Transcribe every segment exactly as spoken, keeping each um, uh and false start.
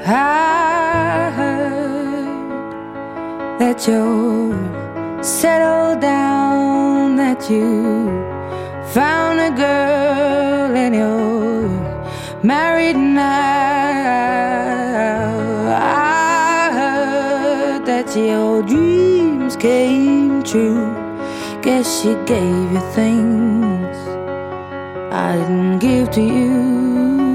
I heard that you're settled down, that you found a girl and you're married now. I heard that your dreams came true. Guess she gave you things I didn't give to you.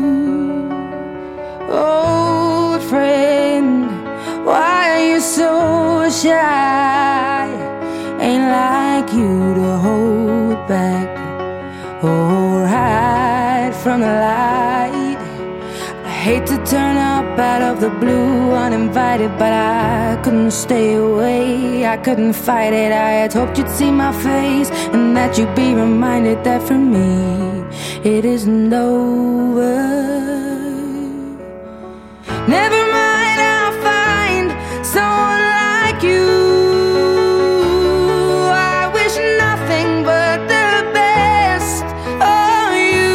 Old friend, why are you so shy? Ain't like you to hold back or hide from the light. I hate to turn up out of the blue uninvited, but I couldn't stay away, I couldn't fight it. I had hoped you'd see my face and that you'd be reminded that for me it isn't over. Never mind, I'll find someone like you. I wish nothing but the best for you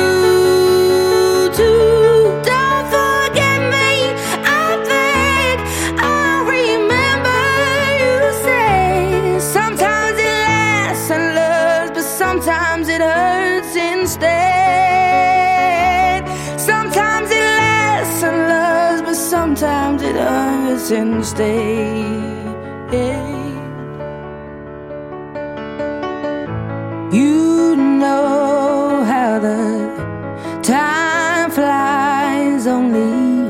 too. Don't forget me, I beg. I remember you say sometimes it lasts and loves, but sometimes it hurts instead. Sometimes it lasts and loves, but sometimes it hurts instead. You know how the time flies. Only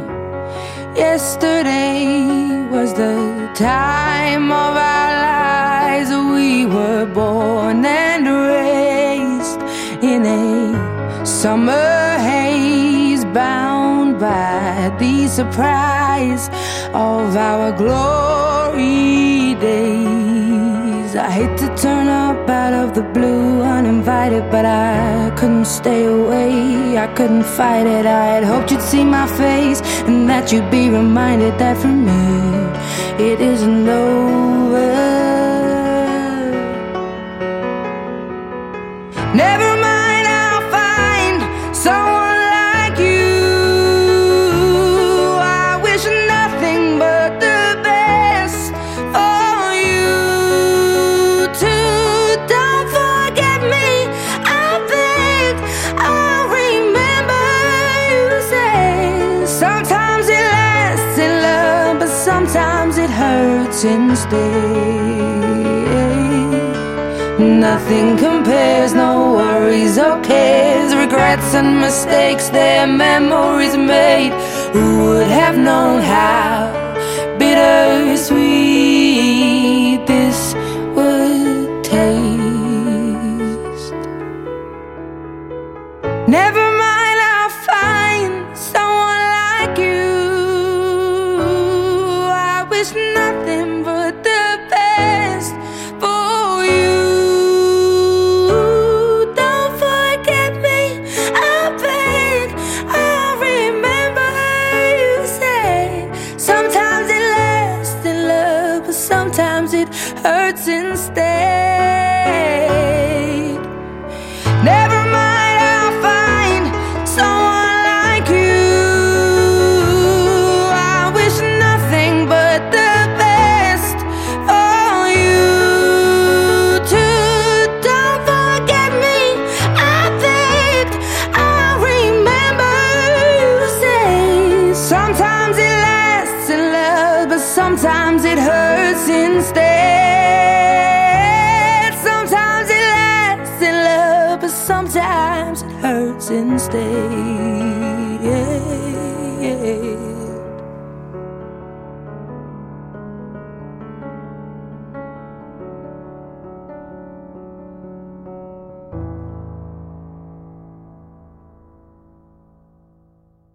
yesterday was the time of our lives. We were born and raised in a summer haze, bound by the surprise of our glory days. I hate to turn up out of the blue uninvited, but I couldn't stay away, I couldn't fight it. I had hoped you'd see my face and that you'd be reminded that for me it isn't over. Never mind, I'll find someone like you. I wish nothing but the best for you too. Don't forget me, I beg. I remember you say sometimes it lasts in love, but sometimes it hurts instead. Nothing compares, no worries or cares, regrets and mistakes, their memories made. Who would have known how bittersweet this would taste? Never mind, I'll find someone like you. I wish nothing but the best for you. Sometimes it hurts instead. Never mind, I'll find someone like you. I wish nothing but the best for you too. Don't forget me, I beg. I remember you say sometimes it lasts in love, but sometimes it hurts instead. Sometimes it lasts in love, but sometimes it hurts instead.